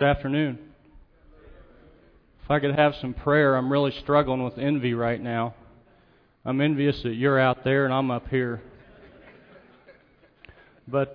Good afternoon. If I could have some prayer, I'm really struggling with envy right now. I'm envious that you're out there and I'm up here. But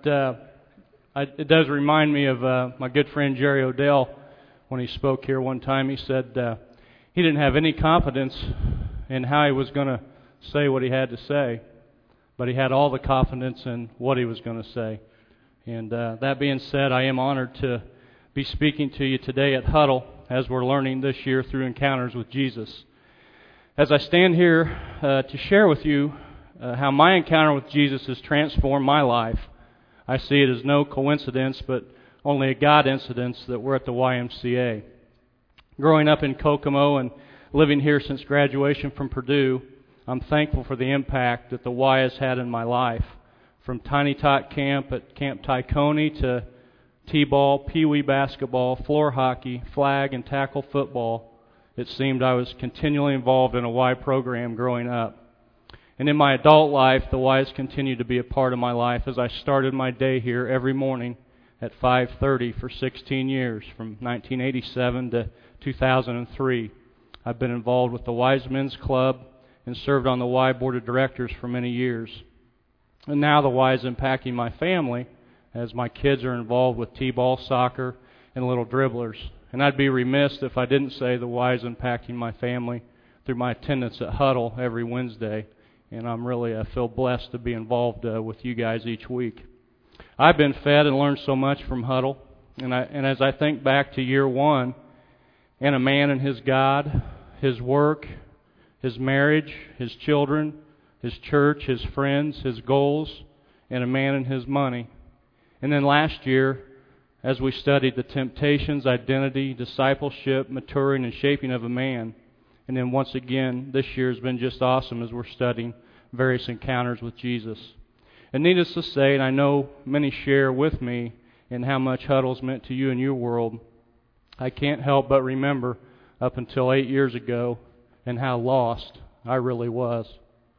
it does remind me of my good friend Jerry Odell when he spoke here one time. He said he didn't have any confidence in how he was going to say what he had to say, but he had all the confidence in what he was going to say. And that being said, I am honored to be speaking to you today at Huddle as we're learning this year through Encounters with Jesus. As I stand here to share with you how my encounter with Jesus has transformed my life, I see it as no coincidence, but only a God incidence that we're at the YMCA. Growing up in Kokomo and living here since graduation from Purdue, I'm thankful for the impact that the Y has had in my life. From Tiny Tot Camp at Camp Tykone to T-ball, pee-wee basketball, floor hockey, flag and tackle football, it seemed I was continually involved in a Y program growing up. And in my adult life, the Y's continued to be a part of my life as I started my day here every morning at 5:30 for 16 years, from 1987 to 2003. I've been involved with the Y's Men's Club and served on the Y Board of Directors for many years. And now the Y is impacting my family as my kids are involved with T-ball, soccer, and little dribblers. And I'd be remiss if I didn't say the Y is impacting my family through my attendance at Huddle every Wednesday. And I'm really feel blessed to be involved with you guys each week. I've been fed and learned so much from Huddle. And as I think back to year one, and a man and his God, his work, his marriage, his children, his church, his friends, his goals, and a man and his money. And then last year, as we studied the temptations, identity, discipleship, maturing, and shaping of a man. And then once again, this year has been just awesome as we're studying various encounters with Jesus. And needless to say, and I know many share with me in how much Huddle's meant to you and your world, I can't help but remember up until 8 years ago and how lost I really was.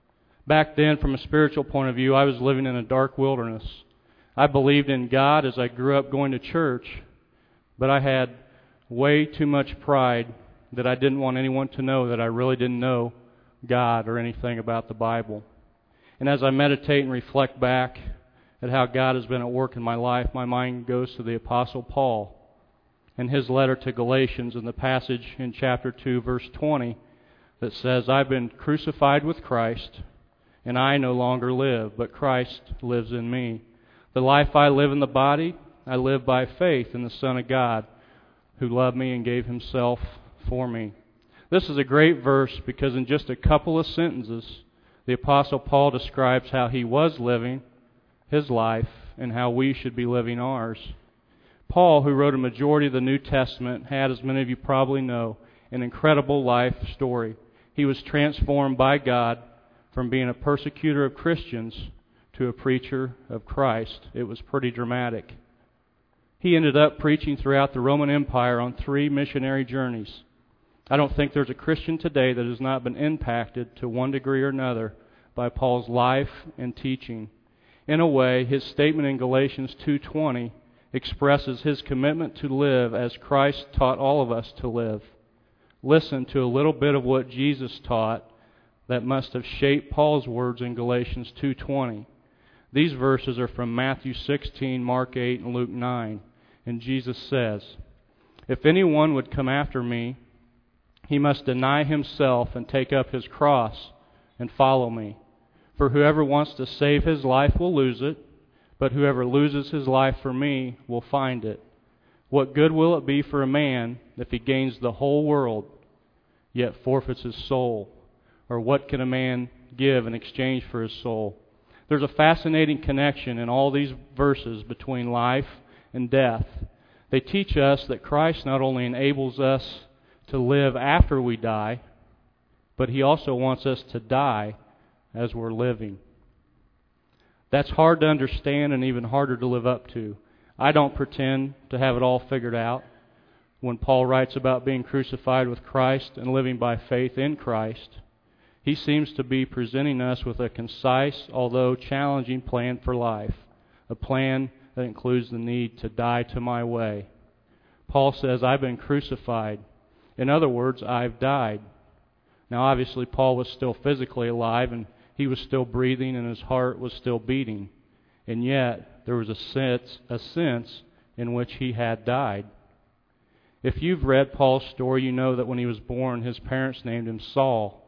Back then, from a spiritual point of view, I was living in a dark wilderness. I believed in God as I grew up going to church, but I had way too much pride that I didn't want anyone to know that I really didn't know God or anything about the Bible. And as I meditate and reflect back at how God has been at work in my life, my mind goes to the Apostle Paul and his letter to Galatians in the passage in chapter 2, verse 20, that says, I've been crucified with Christ, and I no longer live, but Christ lives in me. The life I live in the body, I live by faith in the Son of God, who loved me and gave himself for me. This is a great verse because in just a couple of sentences, the Apostle Paul describes how he was living his life and how we should be living ours. Paul, who wrote a majority of the New Testament, had, as many of you probably know, an incredible life story. He was transformed by God from being a persecutor of Christians to a preacher of Christ. It was pretty dramatic. He ended up preaching throughout the Roman Empire on 3 missionary journeys. I don't think there's a Christian today that has not been impacted to one degree or another by Paul's life and teaching. In a way, his statement in Galatians 2:20 expresses his commitment to live as Christ taught all of us to live. Listen to a little bit of what Jesus taught that must have shaped Paul's words in Galatians 2:20. These verses are from Matthew 16, Mark 8, and Luke 9. And Jesus says, If anyone would come after me, he must deny himself and take up his cross and follow me. For whoever wants to save his life will lose it, but whoever loses his life for me will find it. What good will it be for a man if he gains the whole world, yet forfeits his soul? Or what can a man give in exchange for his soul? There's a fascinating connection in all these verses between life and death. They teach us that Christ not only enables us to live after we die, but He also wants us to die as we're living. That's hard to understand and even harder to live up to. I don't pretend to have it all figured out. When Paul writes about being crucified with Christ and living by faith in Christ, he seems to be presenting us with a concise, although challenging plan for life, a plan that includes the need to die to my way. Paul says, I've been crucified. In other words, I've died. Now obviously Paul was still physically alive, and he was still breathing, and his heart was still beating. And yet, there was a sense in which he had died. If you've read Paul's story, you know that when he was born, his parents named him Saul.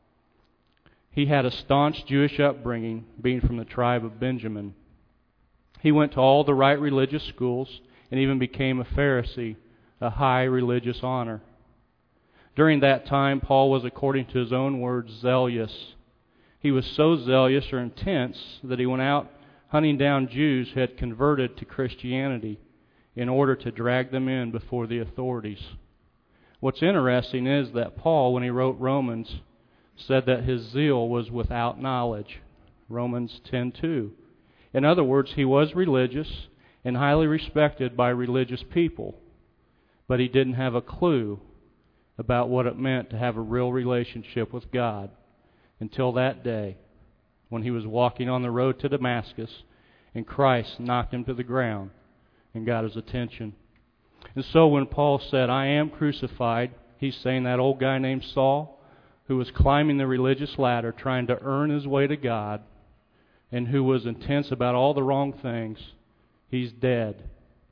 He had a staunch Jewish upbringing, being from the tribe of Benjamin. He went to all the right religious schools and even became a Pharisee, a high religious honor. During that time, Paul was, according to his own words, zealous. He was so zealous or intense that he went out hunting down Jews who had converted to Christianity in order to drag them in before the authorities. What's interesting is that Paul, when he wrote Romans, said that his zeal was without knowledge. Romans 10:2. In other words, he was religious and highly respected by religious people, but he didn't have a clue about what it meant to have a real relationship with God until that day when he was walking on the road to Damascus and Christ knocked him to the ground and got his attention. And so when Paul said, I am crucified, he's saying that old guy named Saul, who was climbing the religious ladder trying to earn his way to God and who was intense about all the wrong things, he's dead.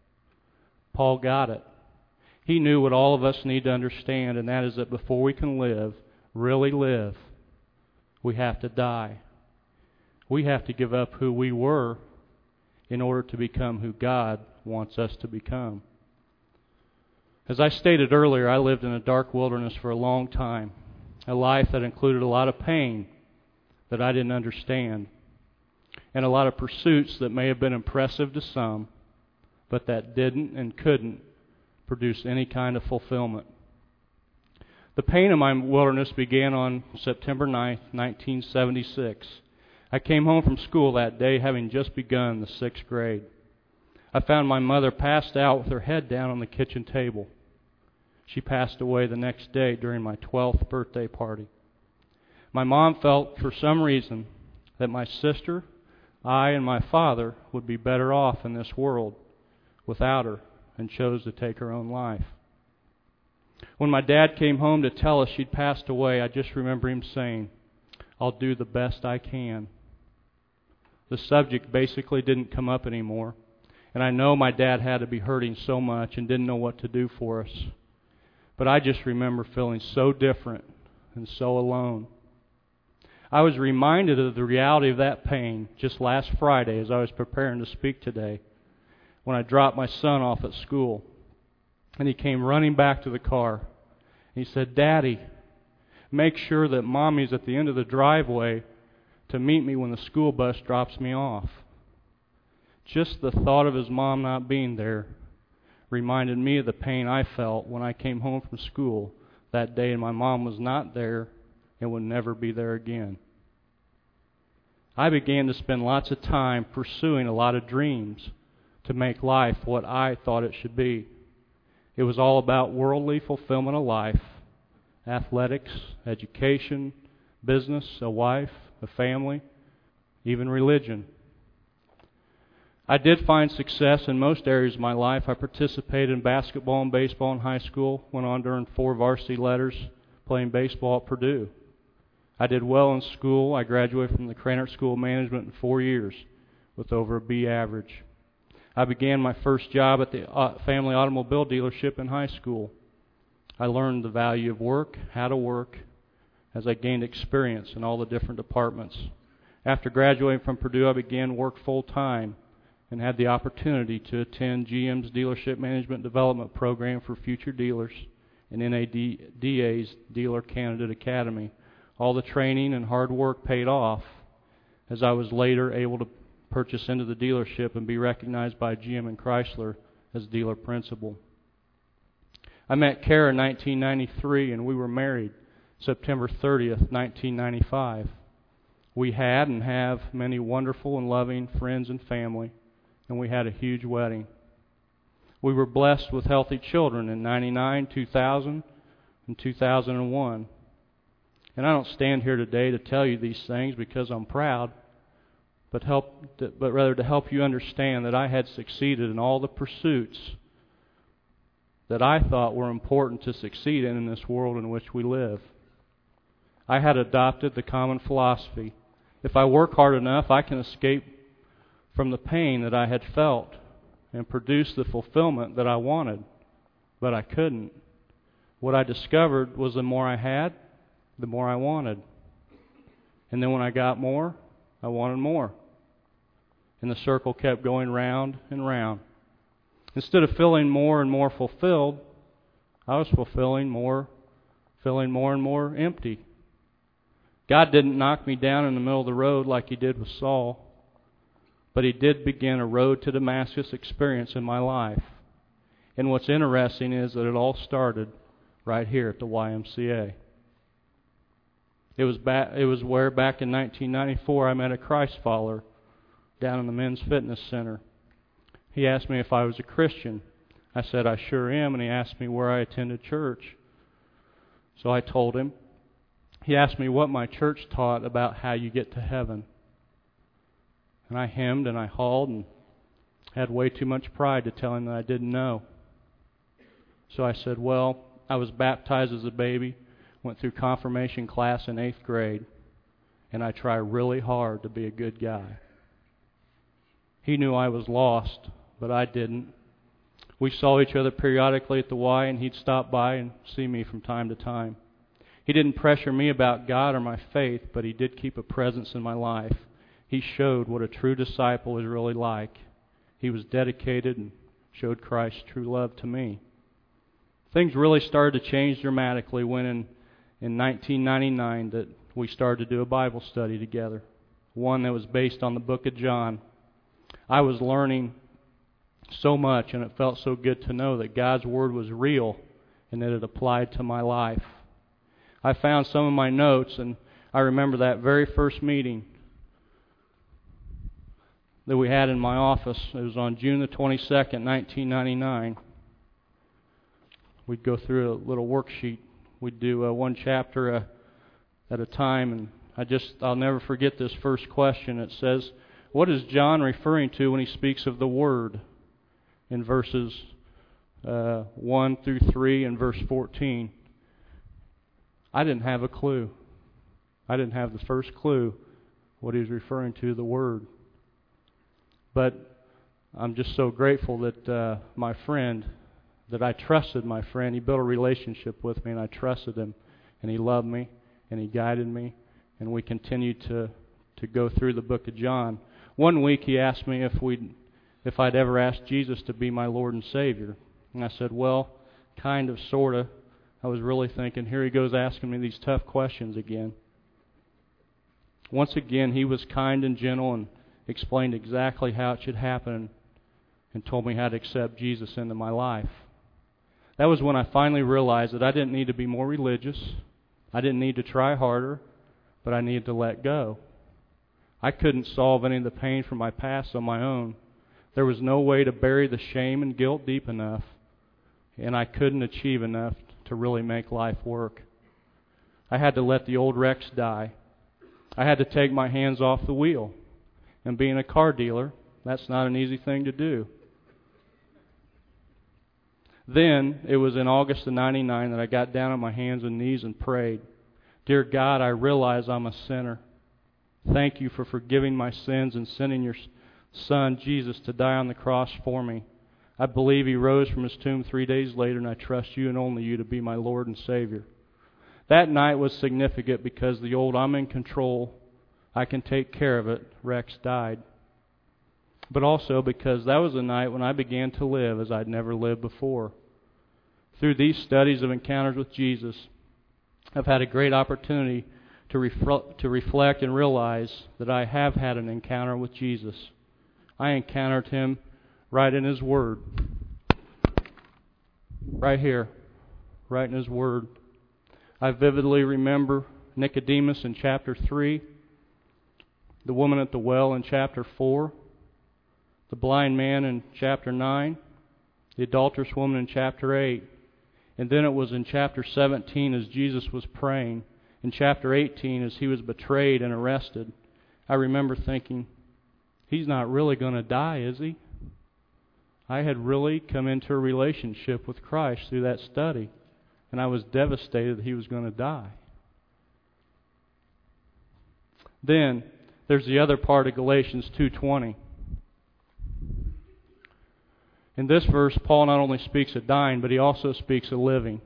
Paul got it. He knew what all of us need to understand, and that is that before we can live, really live, we have to die. We have to give up who we were in order to become who God wants us to become. As I stated earlier, I lived in a dark wilderness for a long time, a life that included a lot of pain that I didn't understand, and a lot of pursuits that may have been impressive to some, but that didn't and couldn't produce any kind of fulfillment. The pain of my wilderness began on September 9th, 1976. I came home from school that day having just begun the 6th grade. I found my mother passed out with her head down on the kitchen table. She passed away the next day during my 12th birthday party. My mom felt for some reason that my sister, I, and my father would be better off in this world without her, and chose to take her own life. When my dad came home to tell us she'd passed away, I just remember him saying, I'll do the best I can. The subject basically didn't come up anymore, and I know my dad had to be hurting so much and didn't know what to do for us. But I just remember feeling so different and so alone. I was reminded of the reality of that pain just last Friday as I was preparing to speak today, when I dropped my son off at school. And he came running back to the car. He said, Daddy, make sure that Mommy's at the end of the driveway to meet me when the school bus drops me off. Just the thought of his mom not being there reminded me of the pain I felt when I came home from school that day and my mom was not there and would never be there again. I began to spend lots of time pursuing a lot of dreams to make life what I thought it should be. It was all about worldly fulfillment of life, athletics, education, business, a wife, a family, even religion. I did find success in most areas of my life. I participated in basketball and baseball in high school, went on to earn 4 varsity letters playing baseball at Purdue. I did well in school. I graduated from the Cranert School of Management in 4 years with over a B average. I began my first job at the family automobile dealership in high school. I learned the value of work, how to work, as I gained experience in all the different departments. After graduating from Purdue, I began work full-time and had the opportunity to attend GM's Dealership Management Development Program for future dealers and NADA's Dealer Candidate Academy. All the training and hard work paid off as I was later able to purchase into the dealership and be recognized by GM and Chrysler as dealer principal. I met Kara in 1993 and we were married September 30th, 1995. We had and have many wonderful and loving friends and family, and we had a huge wedding. We were blessed with healthy children in 99, 2000, and 2001. And I don't stand here today to tell you these things because I'm proud, but rather to help you understand that I had succeeded in all the pursuits that I thought were important to succeed in this world in which we live. I had adopted the common philosophy: if I work hard enough, I can escape from the pain that I had felt and produce the fulfillment that I wanted. But I couldn't. What I discovered was the more I had, the more I wanted. And then when I got more, I wanted more. And the circle kept going round and round. Instead of feeling more and more fulfilled, I was feeling more and more empty. God didn't knock me down in the middle of the road like He did with Saul, but He did begin a road to Damascus experience in my life. And what's interesting is that it all started right here at the YMCA. It was where back in 1994 I met a Christ follower down in the Men's Fitness Center. He asked me if I was a Christian. I said, I sure am, and he asked me where I attended church. So I told him. He asked me what my church taught about how you get to heaven. And I hemmed and I hawed and had way too much pride to tell him that I didn't know. So I said, well, I was baptized as a baby, went through confirmation class in 8th grade, and I try really hard to be a good guy. He knew I was lost, but I didn't. We saw each other periodically at the Y, and he'd stop by and see me from time to time. He didn't pressure me about God or my faith, but he did keep a presence in my life. He showed what a true disciple is really like. He was dedicated and showed Christ's true love to me. Things really started to change dramatically when in 1999 that we started to do a Bible study together, one that was based on the book of John. I was learning so much, and it felt so good to know that God's Word was real and that it applied to my life. I found some of my notes, and I remember that very first meeting that we had in my office. It was on June the 22nd, 1999. We'd go through a little worksheet. We'd do one chapter at a time, and I'll never forget this first question. It says, what is John referring to when he speaks of the Word in verses 1 through 3 and verse 14? I didn't have a clue. I didn't have the first clue what he was referring to, the Word. But I'm just so grateful that my friend, that I trusted my friend. He built a relationship with me, and I trusted him. And he loved me, and he guided me, and we continued to go through the book of John. One week he asked me if I'd ever asked Jesus to be my Lord and Savior. And I said, well, kind of, sort of. I was really thinking, here he goes asking me these tough questions again. Once again, he was kind and gentle and explained exactly how it should happen and told me how to accept Jesus into my life. That was when I finally realized that I didn't need to be more religious. I didn't need to try harder, but I needed to let go. I couldn't solve any of the pain from my past on my own. There was no way to bury the shame and guilt deep enough, and I couldn't achieve enough to really make life work. I had to let the old Rex die. I had to take my hands off the wheel. And being a car dealer, that's not an easy thing to do. Then, it was in August of 99 that I got down on my hands and knees and prayed, Dear God, I realize I'm a sinner. Thank you for forgiving my sins and sending your Son, Jesus, to die on the cross for me. I believe He rose from His tomb 3 days later, and I trust You and only You to be my Lord and Savior. That night was significant because the old I'm in control, I can take care of it, Rex died. But also because that was the night when I began to live as I'd never lived before. Through these studies of encounters with Jesus, I've had a great opportunity to reflect and realize that I have had an encounter with Jesus. I encountered Him right in His Word. Right here. Right in His Word. I vividly remember Nicodemus in chapter 3, the woman at the well in chapter 4, the blind man in chapter 9, the adulterous woman in chapter 8, and then it was in chapter 17 as Jesus was praying, in chapter 18 as He was betrayed and arrested. I remember thinking, He's not really going to die, is He? I had really come into a relationship with Christ through that study, and I was devastated that he was going to die. Then, there's the other part of Galatians 2:20. In this verse, Paul not only speaks of dying, but he also speaks of living.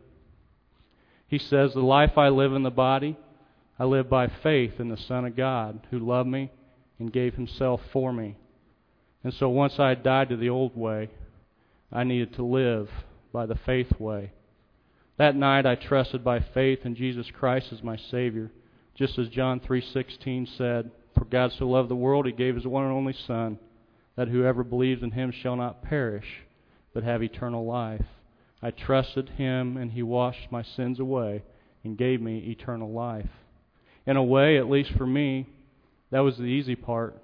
He says, "The life I live in the body, I live by faith in the Son of God, who loved me and gave himself for me." And so once I died to the old way, I needed to live by the faith way. That night I trusted by faith in Jesus Christ as my Savior, just as John 3:16 said, "For God so loved the world, he gave his one and only Son, that whoever believes in him shall not perish, but have eternal life." I trusted him, and he washed my sins away and gave me eternal life. In a way, at least for me, that was the easy part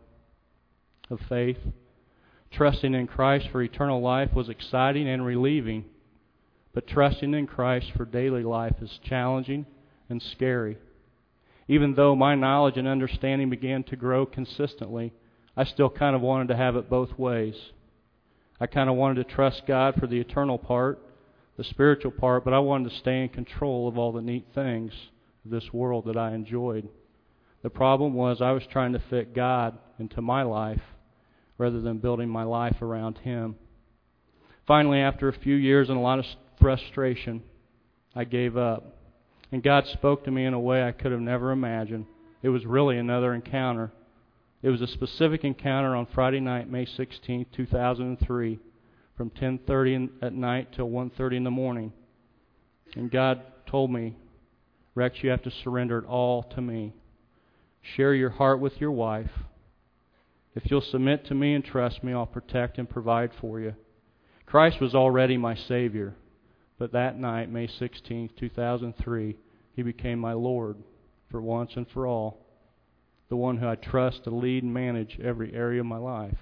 of faith. Trusting in Christ for eternal life was exciting and relieving, but trusting in Christ for daily life is challenging and scary. Even though my knowledge and understanding began to grow consistently, I still kind of wanted to have it both ways. I kind of wanted to trust God for the eternal part, the spiritual part, but I wanted to stay in control of all the neat things of this world that I enjoyed. The problem was I was trying to fit God into my life rather than building my life around him. Finally, after a few years and a lot of frustration, I gave up. And God spoke to me in a way I could have never imagined. It was really another encounter. It was a specific encounter on Friday night, May 16, 2003, from 10:30 at night till 1:30 in the morning. And God told me, "Rex, you have to surrender it all to me. Share your heart with your wife. If you'll submit to me and trust me, I'll protect and provide for you." Christ was already my Savior, but that night, May 16, 2003, he became my Lord for once and for all, the one who I trust to lead and manage every area of my life.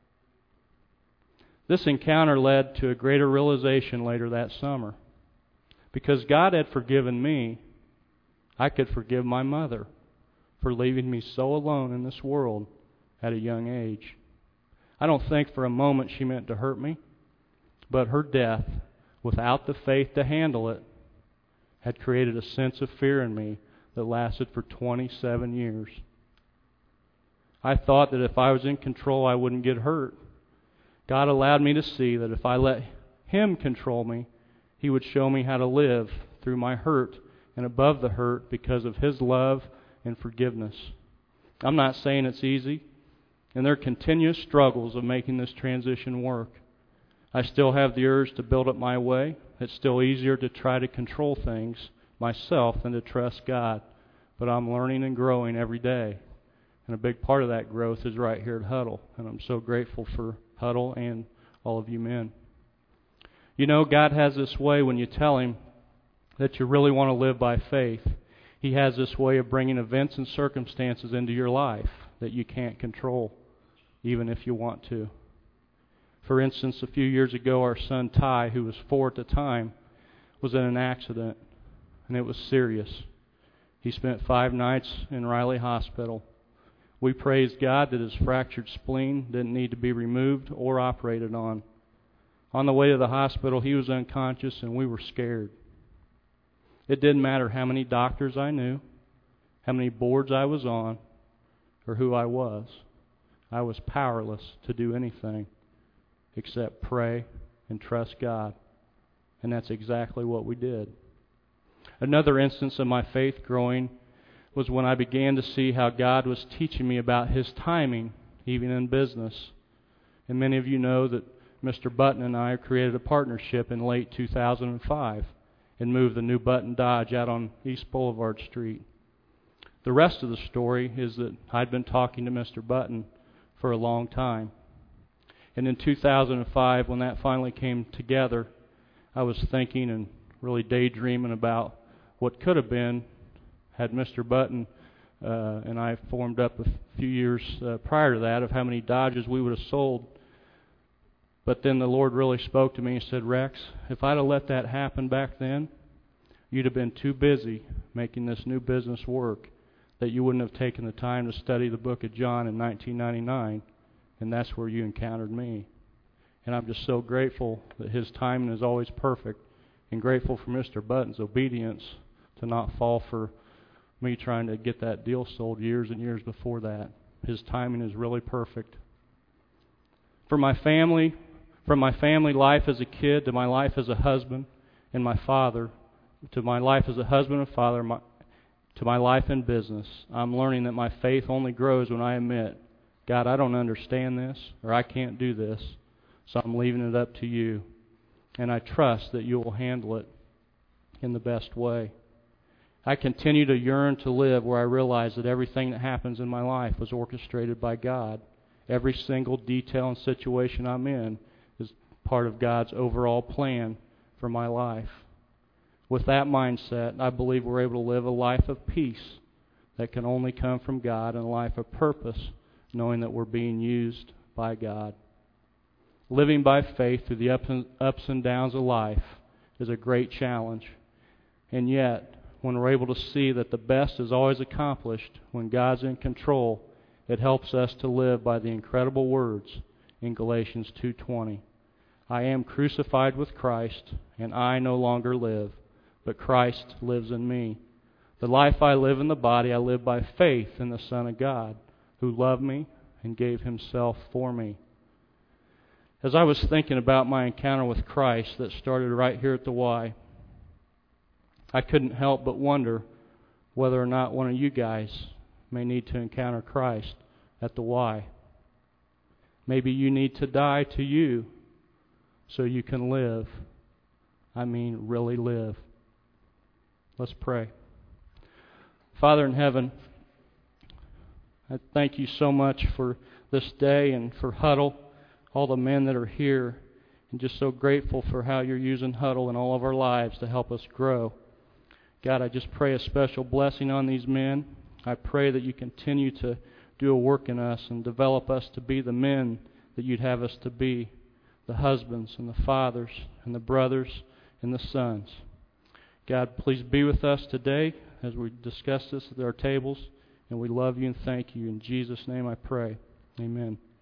This encounter led to a greater realization later that summer. Because God had forgiven me, I could forgive my mother for leaving me so alone in this world at a young age. I don't think for a moment she meant to hurt me, but her death, without the faith to handle it, had created a sense of fear in me that lasted for 27 years. I thought that if I was in control, I wouldn't get hurt. God allowed me to see that if I let him control me, he would show me how to live through my hurt and above the hurt because of his love and forgiveness. I'm not saying it's easy, and there are continuous struggles of making this transition work. I still have the urge to build it my way. It's still easier to try to control things myself than to trust God. But I'm learning and growing every day. And a big part of that growth is right here at Huddle. And I'm so grateful for Huddle and all of you men. You know, God has this way when you tell him that you really want to live by faith. He has this way of bringing events and circumstances into your life that you can't control, even if you want to. For instance, a few years ago, our son Ty, who was 4 at the time, was in an accident, and it was serious. He spent 5 nights in Riley Hospital. We praised God that his fractured spleen didn't need to be removed or operated on. On the way to the hospital, he was unconscious, and we were scared. It didn't matter how many doctors I knew, how many boards I was on, or who I was. I was powerless to do anything except pray and trust God. And that's exactly what we did. Another instance of my faith growing was when I began to see how God was teaching me about his timing, even in business. And many of you know that Mr. Button and I created a partnership in late 2005 and moved the new Button Dodge out on East Boulevard Street. The rest of the story is that I'd been talking to Mr. Button for a long time. And in 2005, when that finally came together, I was thinking and really daydreaming about what could have been had Mr. Button and I formed up a few years prior to that of how many Dodges we would have sold. But then the Lord really spoke to me and said, "Rex, if I'd have let that happen back then, you'd have been too busy making this new business work that you wouldn't have taken the time to study the book of John in 1999, and that's where you encountered me." And I'm just so grateful that His timing is always perfect, and grateful for Mr. Button's obedience to not fall for me trying to get that deal sold years and years before that. His timing is really perfect. For my family, from my family life as a kid to my life as a husband and my father, to my life as a husband and father, to my life in business, I'm learning that my faith only grows when I admit, God, I don't understand this, or I can't do this, so I'm leaving it up to You. And I trust that You will handle it in the best way. I continue to yearn to live where I realize that everything that happens in my life was orchestrated by God. Every single detail and situation I'm in is part of God's overall plan for my life. With that mindset, I believe we're able to live a life of peace that can only come from God, and a life of purpose, knowing that we're being used by God. Living by faith through the ups and downs of life is a great challenge. And yet, when we're able to see that the best is always accomplished when God's in control, it helps us to live by the incredible words in Galatians 2:20. I am crucified with Christ, and I no longer live, but Christ lives in me. The life I live in the body, I live by faith in the Son of God, who loved me and gave Himself for me. As I was thinking about my encounter with Christ that started right here at the Y, I couldn't help but wonder whether or not one of you guys may need to encounter Christ at the Y. Maybe you need to die to you so you can live. I mean, really live. Let's pray. Father in heaven, I thank You so much for this day and for Huddle, all the men that are here, and just so grateful for how You're using Huddle in all of our lives to help us grow. God, I just pray a special blessing on these men. I pray that You continue to do a work in us and develop us to be the men that You'd have us to be, the husbands and the fathers and the brothers and the sons. God, please be with us today as we discuss this at our tables, and we love You and thank You. In Jesus' name I pray. Amen.